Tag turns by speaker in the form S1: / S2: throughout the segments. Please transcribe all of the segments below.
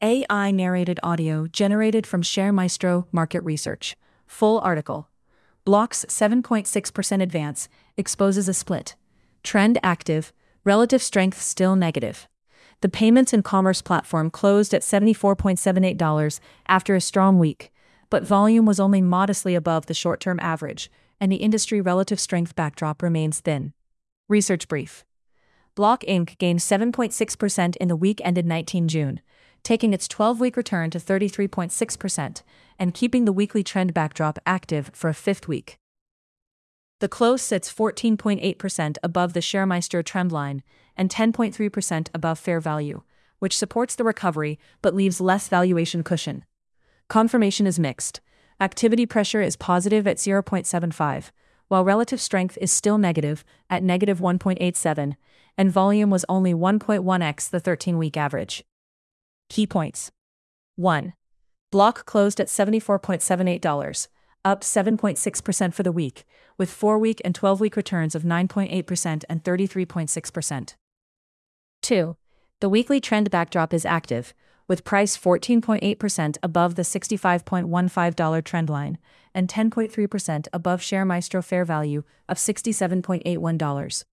S1: AI narrated audio generated from ShareMaestro Market Research. Full article. Block's 7.6% advance exposes a split. Trend active, relative strength still negative. The payments and commerce platform closed at $74.78 after a strong week, but volume was only modestly above the short-term average, and the industry relative strength backdrop remains thin. Research brief. Block Inc. gained 7.6% in the week ended 19 June, taking its 12-week return to 33.6% and keeping the weekly trend backdrop active for a fifth week. The close sits 14.8% above the ShareMaestro trendline and 10.3% above fair value, which supports the recovery but leaves less valuation cushion. Confirmation is mixed. Activity pressure is positive at 0.75, while relative strength is still negative at negative 1.87, and volume was only 1.1x the 13-week average. Key points. 1. Block closed at $74.78, up 7.6% for the week, with 4-week and 12-week returns of 9.8% and 33.6%. 2. The weekly trend backdrop is active, with price 14.8% above the $65.15 trend line and 10.3% above ShareMaestro fair value of $67.81.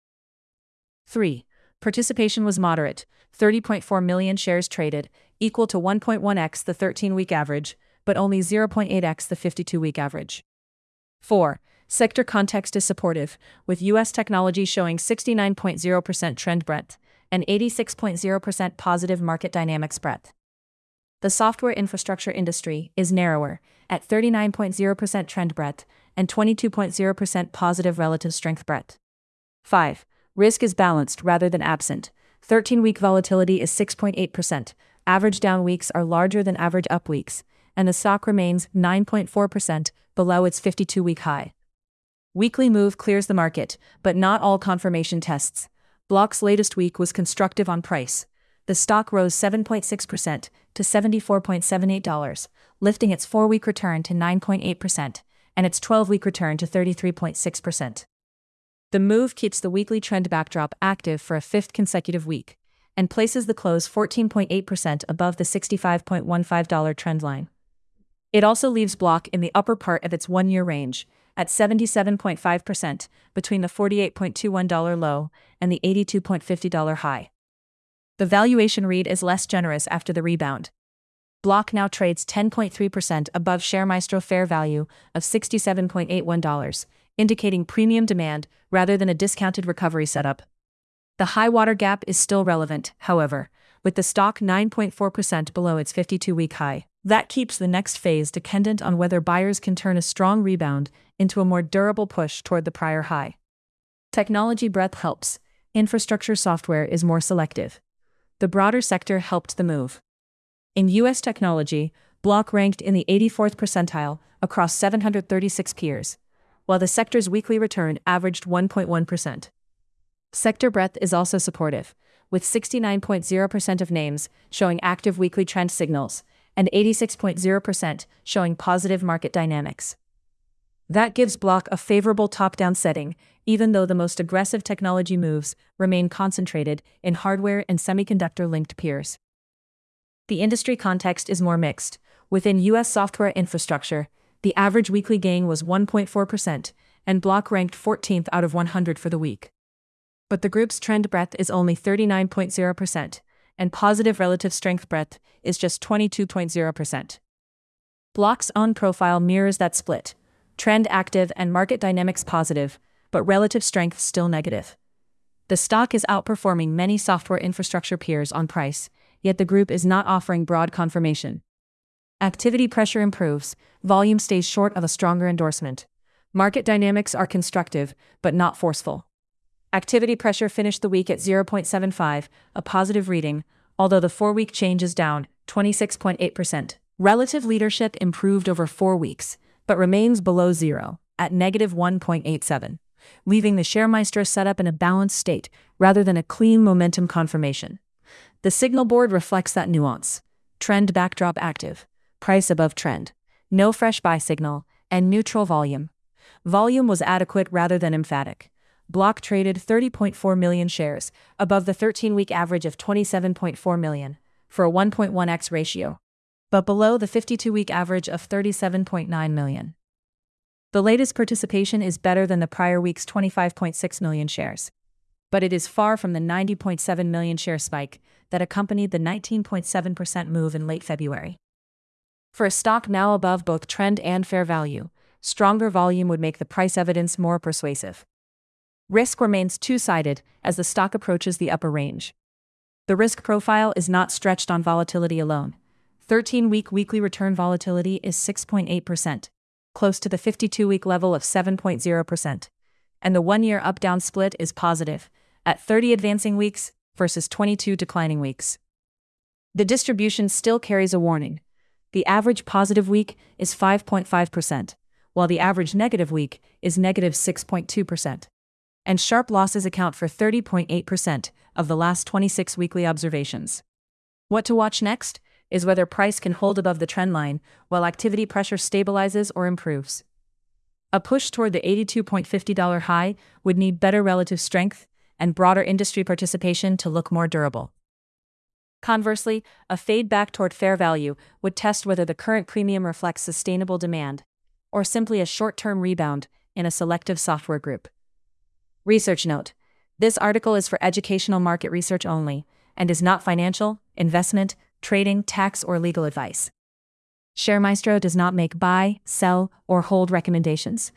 S1: 3. Participation was moderate, 30.4 million shares traded, equal to 1.1x the 13-week average, but only 0.8x the 52-week average. 4. Sector context is supportive, with U.S. technology showing 69.0% trend breadth and 86.0% positive market dynamics breadth. The software infrastructure industry is narrower, at 39.0% trend breadth and 22.0% positive relative strength breadth. 5. Risk is balanced rather than absent. 13-week volatility is 6.8%, average down weeks are larger than average up weeks, and the stock remains 9.4% below its 52-week high. Weekly move clears the market, but not all confirmation tests. Block's latest week was constructive on price. The stock rose 7.6% to $74.78, lifting its 4-week return to 9.8% and its 12-week return to 33.6%. The move keeps the weekly trend backdrop active for a fifth consecutive week and places the close 14.8% above the $65.15 trend line. It also leaves Block in the upper part of its 1-year range, at 77.5%, between the $48.21 low and the $82.50 high. The valuation read is less generous after the rebound. Block now trades 10.3% above ShareMaestro fair value of $67.81, indicating premium demand rather than a discounted recovery setup. The high water gap is still relevant, however, with the stock 9.4% below its 52-week high. That keeps the next phase dependent on whether buyers can turn a strong rebound into a more durable push toward the prior high. Technology breadth helps. Infrastructure software is more selective. The broader sector helped the move. In U.S. technology, Block ranked in the 84th percentile across 736 peers, while the sector's weekly return averaged 1.1%. Sector breadth is also supportive, with 69.0% of names showing active weekly trend signals and 86.0% showing positive market dynamics. That gives Block a favorable top-down setting, even though the most aggressive technology moves remain concentrated in hardware and semiconductor-linked peers. The industry context is more mixed. Within U.S. software infrastructure, the average weekly gain was 1.4%, and Block ranked 14th out of 100 for the week. But the group's trend breadth is only 39.0%, and positive relative strength breadth is just 22.0%. Block's own profile mirrors that split. Trend active and market dynamics positive, but relative strength still negative. The stock is outperforming many software infrastructure peers on price, yet the group is not offering broad confirmation. Activity pressure improves, volume stays short of a stronger endorsement. Market dynamics are constructive, but not forceful. Activity pressure finished the week at 0.75, a positive reading, although the 4-week change is down 26.8%. Relative leadership improved over 4 weeks, but remains below zero, at negative 1.87, leaving the ShareMaestro setup in a balanced state rather than a clean momentum confirmation. The signal board reflects that nuance. Trend backdrop active, price above trend, no fresh buy signal, and neutral volume. Volume was adequate rather than emphatic. Block traded 30.4 million shares, above the 13-week average of 27.4 million, for a 1.1x ratio, but below the 52-week average of 37.9 million. The latest participation is better than the prior week's 25.6 million shares, but it is far from the 90.7 million share spike that accompanied the 19.7% move in late February. For a stock now above both trend and fair value, stronger volume would make the price evidence more persuasive. Risk remains two-sided as the stock approaches the upper range. The risk profile is not stretched on volatility alone. 13-week weekly return volatility is 6.8%, close to the 52-week level of 7.0%, and the one-year up-down split is positive, at 30 advancing weeks versus 22 declining weeks. The distribution still carries a warning. The average positive week is 5.5%, while the average negative week is negative 6.2%. And sharp losses account for 30.8% of the last 26 weekly observations. What to watch next is whether price can hold above the trend line while activity pressure stabilizes or improves. A push toward the $82.50 high would need better relative strength and broader industry participation to look more durable. Conversely, a fade back toward fair value would test whether the current premium reflects sustainable demand, or simply a short-term rebound in a selective software group. Research note: this article is for educational market research only, and is not financial, investment, trading, tax, or legal advice. ShareMaestro does not make buy, sell, or hold recommendations,